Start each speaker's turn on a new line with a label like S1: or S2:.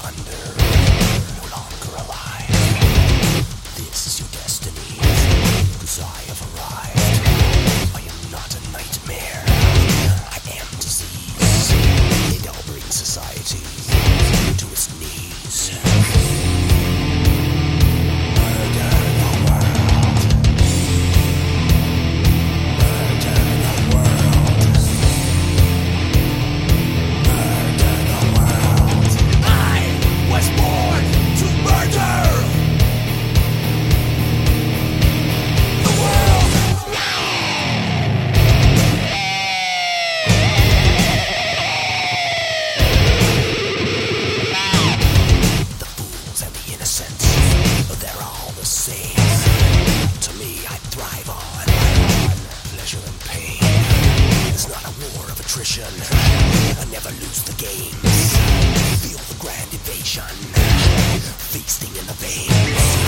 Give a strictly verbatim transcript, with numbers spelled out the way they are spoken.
S1: under, no longer alive. This is your destiny, 'cause I have arrived. I am not a nightmare, I am disease. It all brings society to its knees. Murder the world. Murder the world. Murder the world. I was born to murder the world. The fools and the innocent, they're all the same. To me, I thrive on pleasure and pain. It's not a war of attrition, I never lose the games. Feel the grand invasion, feasting in the veins.